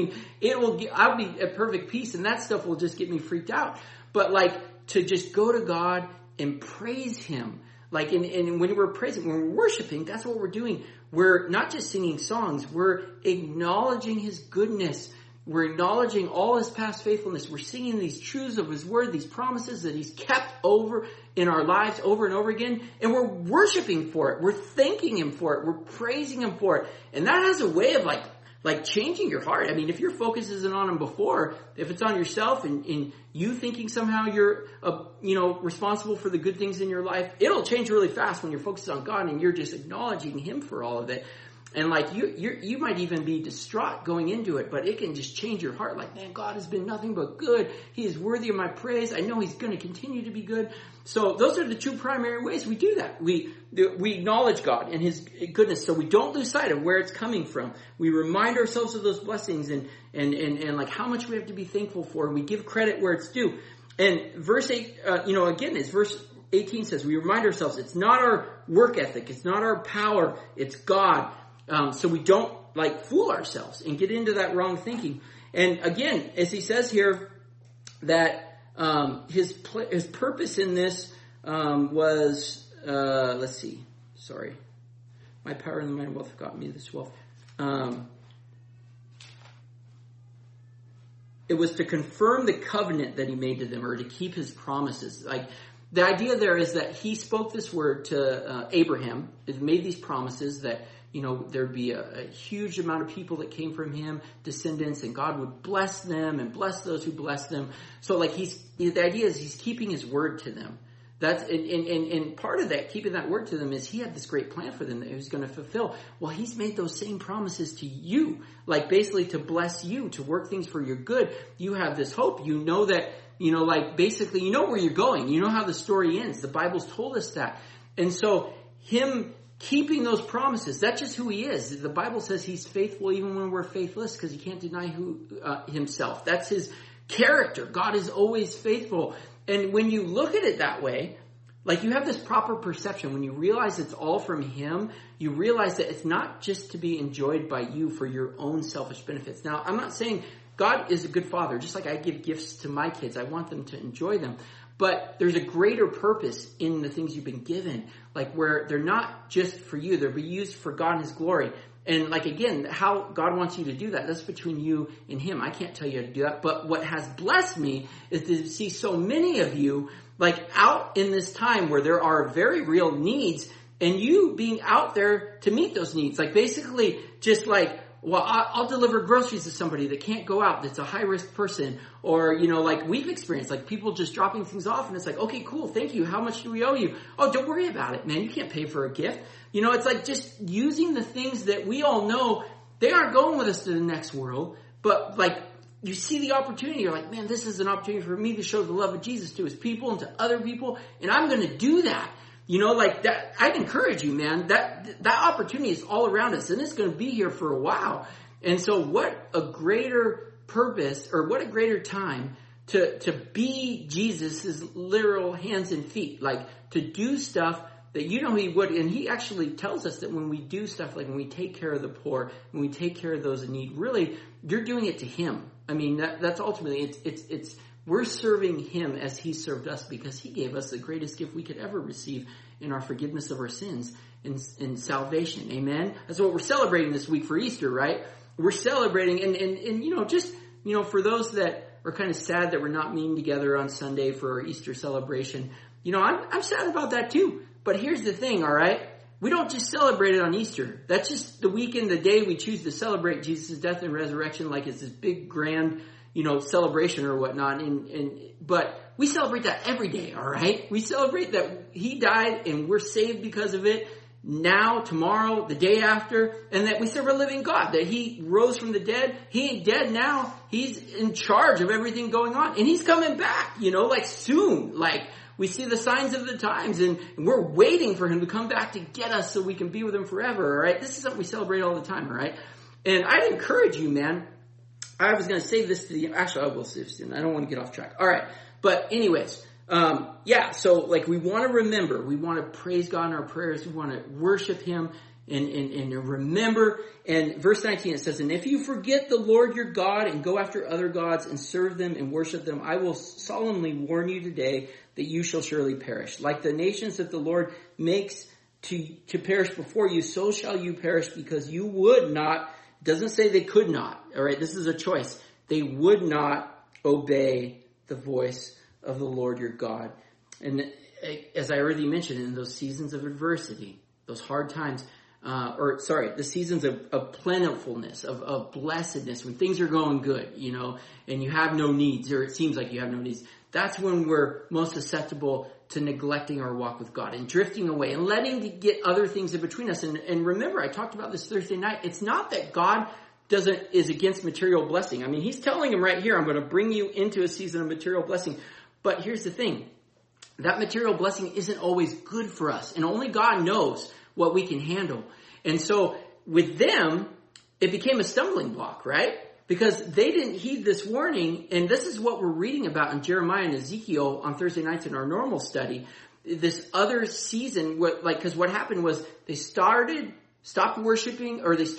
be at perfect peace, and that stuff will just get me freaked out. But to just go to God and praise him, Like, and when we're praising, when we're worshiping, that's what we're doing. We're not just singing songs. We're acknowledging his goodness. We're acknowledging all his past faithfulness. We're singing these truths of his word, these promises that he's kept over in our lives over and over again. And we're worshiping for it. We're thanking him for it. We're praising him for it. And that has a way of like changing your heart. I mean, if your focus isn't on him before, if it's on yourself and you thinking somehow you're, responsible for the good things in your life, it'll change really fast when your focus is on God and you're just acknowledging him for all of it. And like you might even be distraught going into it, but it can just change your heart. Like, man, God has been nothing but good. He is worthy of my praise. I know he's going to continue to be good. So those are the two primary ways we do that. We acknowledge God and his goodness, so we don't lose sight of where it's coming from. We remind ourselves of those blessings and like how much we have to be thankful for. We give credit where it's due. And verse 8, again, is verse 18 says, we remind ourselves it's not our work ethic, it's not our power, it's God. So we don't like fool ourselves and get into that wrong thinking. And again, as he says here, that his purpose in this was let's see, sorry, my power and the mind of wealth have gotten me this wealth. It was to confirm the covenant that he made to them, or to keep his promises. Like, the idea there is that he spoke this word to Abraham. It made these promises that, there'd be a huge amount of people that came from him, descendants, and God would bless them and bless those who bless them. So like the idea is he's keeping his word to them. That's, and part of that, keeping that word to them, is he had this great plan for them that he was going to fulfill. Well, he's made those same promises to you, like basically to bless you, to work things for your good. You have this hope. You know that, basically you know where you're going. You know how the story ends. The Bible's told us that. And so him keeping those promises, that's just who he is. The Bible says he's faithful even when we're faithless, because he can't deny himself. That's his character. God is always faithful. And when you look at it that way, like, you have this proper perception. When you realize it's all from him, you realize that it's not just to be enjoyed by you for your own selfish benefits. Now, I'm not saying God is a good father. Just like I give gifts to my kids, I want them to enjoy them. But there's a greater purpose in the things you've been given, like where they're not just for you, they're being used for God and his glory. And like, again, how God wants you to do that, that's between you and him. I can't tell you how to do that. But what has blessed me is to see so many of you like out in this time where there are very real needs, and you being out there to meet those needs. Like, basically just like, well, I'll deliver groceries to somebody that can't go out, that's a high-risk person. Or, like we've experienced, like people just dropping things off, and it's like, okay, cool, thank you. How much do we owe you? Oh, don't worry about it, man. You can't pay for a gift. It's like just using the things that we all know, they aren't going with us to the next world. But like, you see the opportunity, you're like, man, this is an opportunity for me to show the love of Jesus to his people and to other people, and I'm going to do that. Like that, I'd encourage you, man, that opportunity is all around us, and it's going to be here for a while. And so what a greater purpose, or what a greater time to be Jesus' literal hands and feet, like to do stuff that he would. And he actually tells us that when we do stuff, like when we take care of the poor, when we take care of those in need, really, you're doing it to him. I mean, that's ultimately, it's we're serving him as he served us, because he gave us the greatest gift we could ever receive in our forgiveness of our sins and salvation. Amen. That's what we're celebrating this week for Easter, right? We're celebrating, and just, for those that are kind of sad that we're not meeting together on Sunday for our Easter celebration, I'm sad about that too. But here's the thing, all right? We don't just celebrate it on Easter. That's just the weekend, the day we choose to celebrate Jesus' death and resurrection, like it's this big, grand, celebration or whatnot. But we celebrate that every day, all right? We celebrate that he died and we're saved because of it now, tomorrow, the day after, and that we serve a living God, that he rose from the dead. He ain't dead now. He's in charge of everything going on, and he's coming back, like soon. Like, we see the signs of the times, and we're waiting for him to come back to get us so we can be with him forever, all right? This is something we celebrate all the time, all right? And I'd encourage you, man. I was going to save this to the end. Actually, I will save this to the end. I don't want to get off track. All right. But anyways, so like we want to remember, we want to praise God in our prayers. We want to worship him and remember. And verse 19, it says, and if you forget the Lord your God and go after other gods and serve them and worship them, I will solemnly warn you today that you shall surely perish. Like the nations that the Lord makes to perish before you, so shall you perish, because you would not, doesn't say they could not, all right? This is a choice. They would not obey the voice of the Lord your God. And as I already mentioned, in those seasons of adversity, those hard times, the seasons of plentifulness, of blessedness, when things are going good, and you have no needs, or it seems like you have no needs, that's when we're most susceptible to neglecting our walk with God and drifting away and letting get other things in between us. And remember, I talked about this Thursday night. It's not that God is against material blessing. I mean, he's telling him right here, I'm going to bring you into a season of material blessing. But here's the thing. That material blessing isn't always good for us. And only God knows what we can handle. And so with them, it became a stumbling block, right? Because they didn't heed this warning. And this is what we're reading about in Jeremiah and Ezekiel on Thursday nights in our normal study. This other season, because what happened was they started worshiping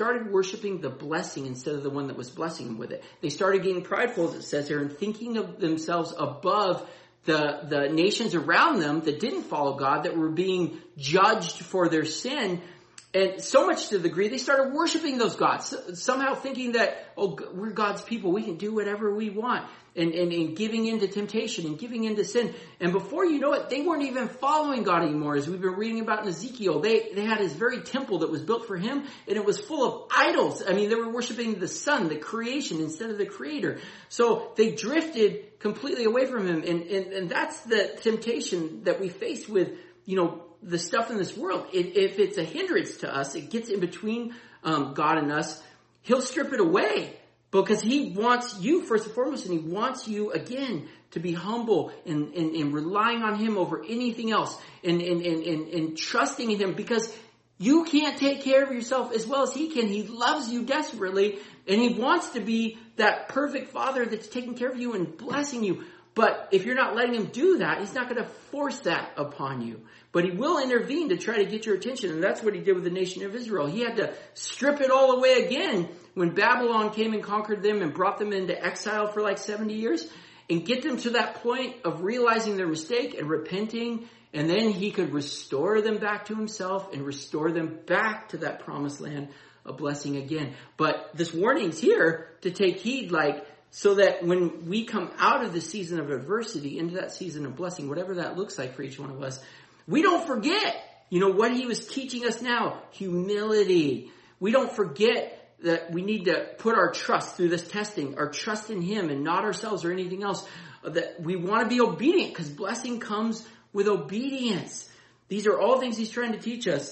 the blessing instead of the one that was blessing them with it. They started getting prideful, as it says here, and thinking of themselves above the nations around them that didn't follow God, that were being judged for their sin. And so much to the degree they started worshiping those gods, somehow thinking that, we're God's people, we can do whatever we want, and giving into temptation and giving into sin. And before you know it, they weren't even following God anymore. As we've been reading about in Ezekiel, they had his very temple that was built for him, and it was full of idols. I mean, they were worshiping the Son, the creation, instead of the Creator. So they drifted completely away from him. And that's the temptation that we face with, the stuff in this world. If it's a hindrance to us, it gets in between God and us, he'll strip it away, because he wants you first and foremost, and he wants you again to be humble and relying on him over anything else, and trusting in him, because you can't take care of yourself as well as he can. He loves you desperately, and he wants to be that perfect father that's taking care of you and blessing you. But if you're not letting him do that, he's not going to force that upon you. But he will intervene to try to get your attention. And that's what he did with the nation of Israel. He had to strip it all away again when Babylon came and conquered them and brought them into exile for like 70 years. And get them to that point of realizing their mistake and repenting. And then he could restore them back to himself and restore them back to that promised land of blessing again. But this warning's here to take heed, so that when we come out of the season of adversity into that season of blessing, whatever that looks like for each one of us, we don't forget, what he was teaching us now, humility. We don't forget that we need to put our trust through this testing, our trust in him and not ourselves or anything else, that we want to be obedient, because blessing comes with obedience. These are all things he's trying to teach us,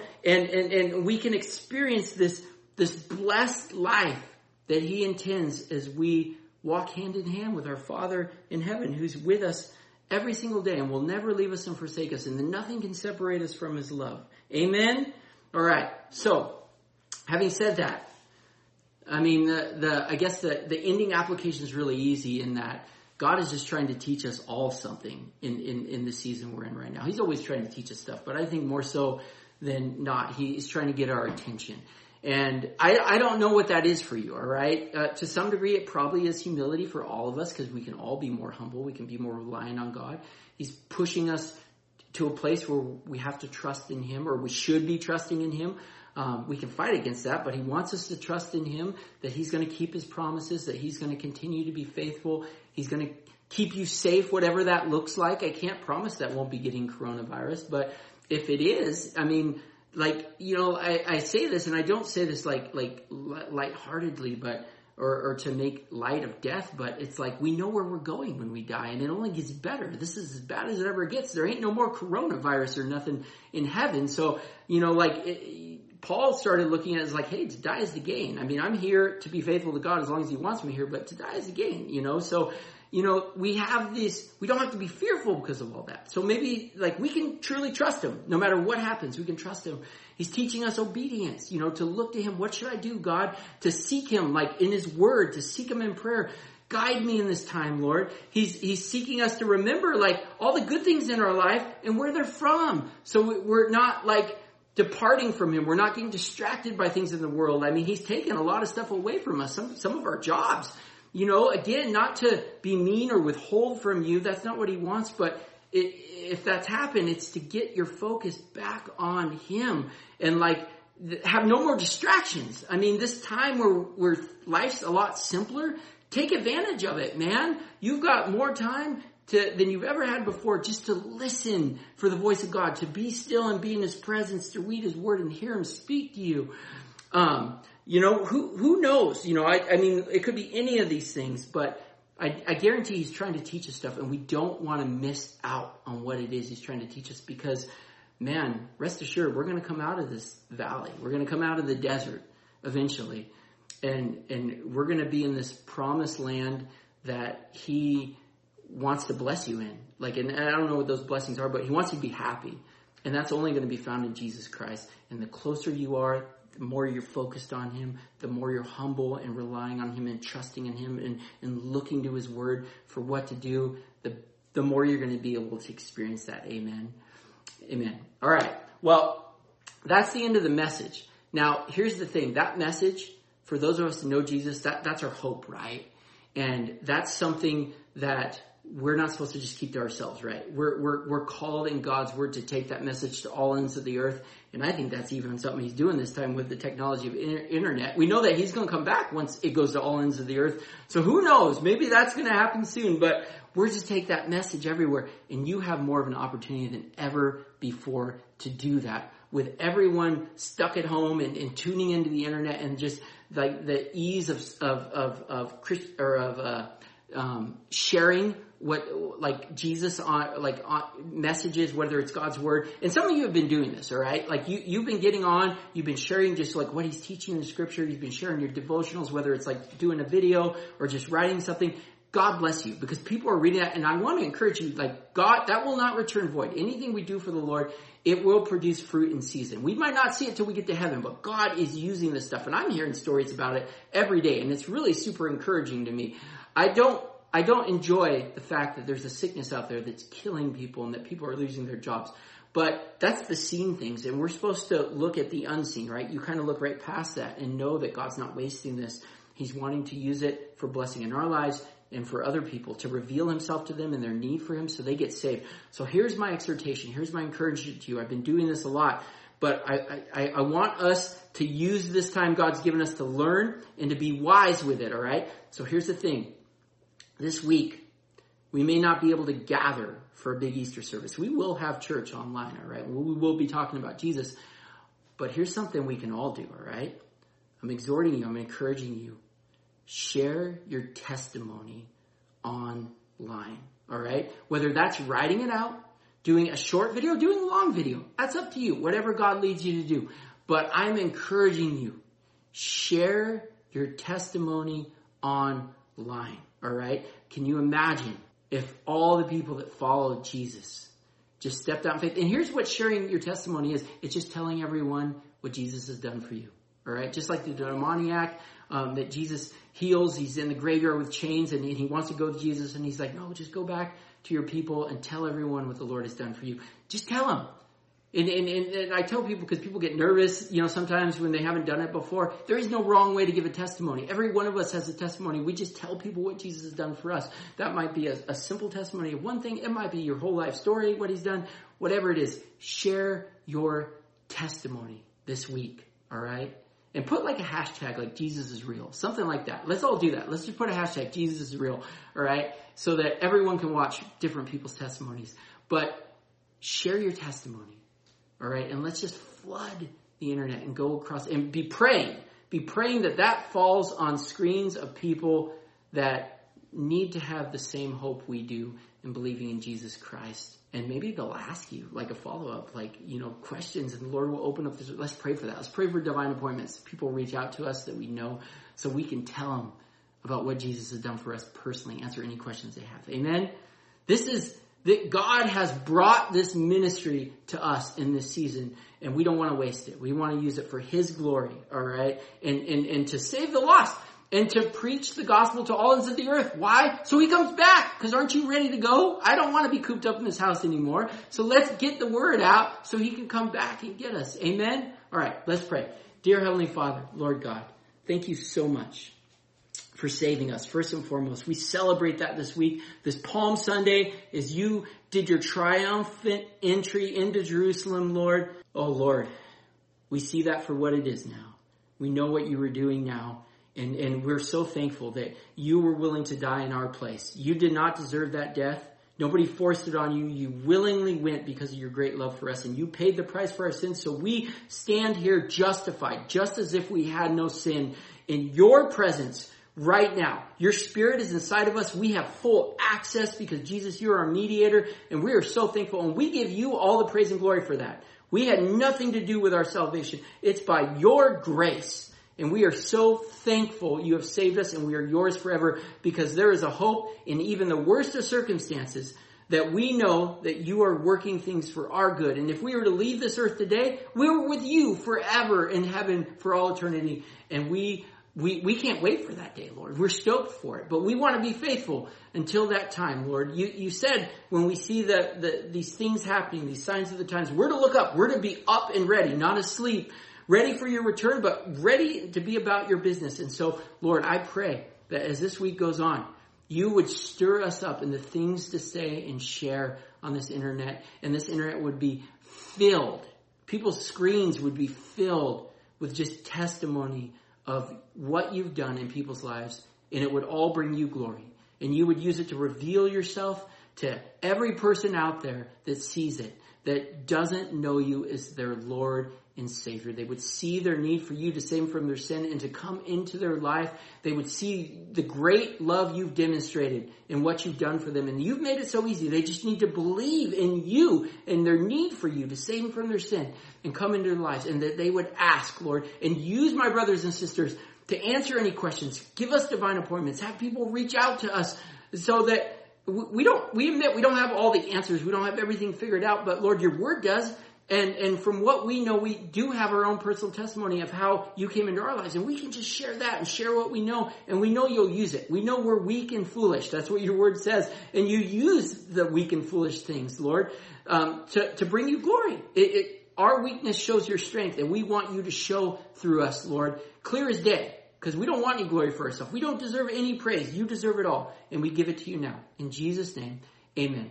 and we can experience this blessed life that he intends as we walk hand in hand with our Father in heaven, who's with us every single day and will never leave us and forsake us, and then nothing can separate us from his love. Amen? All right. So, having said that, I mean, I guess the ending application is really easy in that God is just trying to teach us all something in the season we're in right now. He's always trying to teach us stuff, but I think more so than not, he's trying to get our attention. And I don't know what that is for you, all right? To some degree, it probably is humility for all of us, because we can all be more humble. We can be more reliant on God. He's pushing us to a place where we have to trust in him, or we should be trusting in him. We can fight against that, but he wants us to trust in him, that he's going to keep his promises, that he's going to continue to be faithful. He's going to keep you safe, whatever that looks like. I can't promise that won't be getting coronavirus, but if it is, I mean, I say this, and I don't say this like lightheartedly, but or to make light of death, but it's like we know where we're going when we die, and it only gets better. This is as bad as it ever gets. There ain't no more coronavirus or nothing in heaven. So, Paul started looking at it as like, hey, to die is the gain. I mean, I'm here to be faithful to God as long as he wants me here, but to die is the gain, So, we have this, we don't have to be fearful because of all that. So maybe, we can truly trust him. No matter what happens, we can trust him. He's teaching us obedience, to look to him. What should I do, God? To seek him, in his word, to seek him in prayer. Guide me in this time, Lord. He's seeking us to remember, all the good things in our life and where they're from. So we're not, departing from him. We're not getting distracted by things in the world. I mean, he's taken a lot of stuff away from us, some of our jobs. Again, not to be mean or withhold from you. That's not what he wants. But if that's happened, it's to get your focus back on him and have no more distractions. I mean, this time where life's a lot simpler, take advantage of it, man. You've got more time than you've ever had before just to listen for the voice of God, to be still and be in his presence, to read his word and hear him speak to you. Who knows? I mean, it could be any of these things, but I guarantee he's trying to teach us stuff, and we don't want to miss out on what it is he's trying to teach us because, man, rest assured, we're going to come out of this valley. We're going to come out of the desert eventually, and we're going to be in this promised land that he wants to bless you in. And I don't know what those blessings are, but he wants you to be happy. And that's only going to be found in Jesus Christ. And the closer you are, the more you're focused on him, the more you're humble and relying on him and trusting in him and looking to his word for what to do, the more you're going to be able to experience that. Amen. Amen. All right. Well, that's the end of the message. Now, here's the thing. That message, for those of us who know Jesus, that's our hope, right? And that's something that we're not supposed to just keep to ourselves, right? We're called in God's word to take that message to all ends of the earth. And I think that's even something he's doing this time with the technology of internet. We know that he's going to come back once it goes to all ends of the earth. So who knows? Maybe that's going to happen soon. But we're just take that message everywhere. And you have more of an opportunity than ever before to do that. With everyone stuck at home and tuning into the internet and just the ease of sharing what Jesus on messages, whether it's God's word. And some of you have been doing this, all right? You've been getting on, you've been sharing just what he's teaching in the scripture. You've been sharing your devotionals, whether it's doing a video or just writing something. God bless you, because people are reading that. And I want to encourage you, God, that will not return void. Anything we do for the Lord, it will produce fruit in season. We might not see it till we get to heaven, but God is using this stuff. And I'm hearing stories about it every day. And it's really super encouraging to me. I don't enjoy the fact that there's a sickness out there that's killing people and that people are losing their jobs. But that's the seen things. And we're supposed to look at the unseen, right? You kind of look right past that and know that God's not wasting this. He's wanting to use it for blessing in our lives and for other people, to reveal himself to them and their need for him so they get saved. So here's my exhortation. Here's my encouragement to you. I've been doing this a lot, but I want us to use this time God's given us to learn and to be wise with it, all right? So here's the thing. This week, we may not be able to gather for a big Easter service. We will have church online, all right? We will be talking about Jesus. But here's something we can all do, all right? I'm exhorting you. I'm encouraging you. Share your testimony online, all right? Whether that's writing it out, doing a short video, doing a long video. That's up to you, whatever God leads you to do. But I'm encouraging you. Share your testimony online. All right. Can you imagine if all the people that followed Jesus just stepped out in faith? And here's what sharing your testimony is. It's just telling everyone what Jesus has done for you. All right. Just like the demoniac that Jesus heals. He's in the graveyard with chains and he wants to go to Jesus. And he's like, no, just go back to your people and tell everyone what the Lord has done for you. Just tell them. And I tell people, because people get nervous, sometimes when they haven't done it before. There is no wrong way to give a testimony. Every one of us has a testimony. We just tell people what Jesus has done for us. That might be a simple testimony of one thing. It might be your whole life story, what he's done. Whatever it is, share your testimony this week, all right? And put a hashtag Jesus is real. Something like that. Let's all do that. Let's just put a hashtag Jesus is real, all right? So that everyone can watch different people's testimonies. But share your testimony. All right, and let's just flood the internet and go across and be praying that falls on screens of people that need to have the same hope we do in believing in Jesus Christ. And maybe they'll ask you a follow-up, questions, and the Lord will open up this. Let's pray for that. Let's pray for divine appointments. People reach out to us that we know so we can tell them about what Jesus has done for us personally, answer any questions they have. Amen? That God has brought this ministry to us in this season, and we don't want to waste it. We want to use it for his glory, all right? And to save the lost. and to preach the gospel to all ends of the earth. Why? So he comes back. Because aren't you ready to go? I don't want to be cooped up in this house anymore. So let's get the word out so he can come back and get us. Amen? All right, let's pray. Dear Heavenly Father, Lord God, thank you so much for saving us. First and foremost, we celebrate that this week. This Palm Sunday, as you did your triumphant entry into Jerusalem, Lord. Oh, Lord, we see that for what it is now. We know what you were doing now. And we're so thankful that you were willing to die in our place. You did not deserve that death. Nobody forced it on you. You willingly went because of your great love for us. And you paid the price for our sins. So we stand here justified, just as if we had no sin, in your presence right now. Your Spirit is inside of us. We have full access because, Jesus, you're our mediator. And we are so thankful. And we give you all the praise and glory for that. We had nothing to do with our salvation. It's by your grace. And we are so thankful you have saved us, and we are yours forever, because there is a hope in even the worst of circumstances that we know that you are working things for our good. And if we were to leave this earth today, we were with you forever in heaven for all eternity. And we can't wait for that day, Lord. We're stoked for it, but we want to be faithful until that time, Lord. You said when we see these things happening, these signs of the times, we're to look up. We're to be up and ready, not asleep. Ready for your return, but ready to be about your business. And so, Lord, I pray that as this week goes on, you would stir us up in the things to say and share on this internet. And this internet would be filled. People's screens would be filled with just testimony of what you've done in people's lives. And it would all bring you glory. And you would use it to reveal yourself to every person out there that sees it, that doesn't know you as their Lord and Savior. They would see their need for you to save them from their sin and to come into their life. They would see the great love you've demonstrated and what you've done for them. And you've made it so easy. They just need to believe in you and their need for you to save them from their sin and come into their lives. And that they would ask, Lord, and use my brothers and sisters to answer any questions. Give us divine appointments. Have people reach out to us so that we admit we don't have all the answers. We don't have everything figured out. But Lord, your word does. And from what we know, we do have our own personal testimony of how you came into our lives. And we can just share that and share what we know. And we know you'll use it. We know we're weak and foolish. That's what your word says. And you use the weak and foolish things, Lord, to bring you glory. Our weakness shows your strength. And we want you to show through us, Lord, clear as day. Because we don't want any glory for ourselves. We don't deserve any praise. You deserve it all. And we give it to you now. In Jesus' name, amen.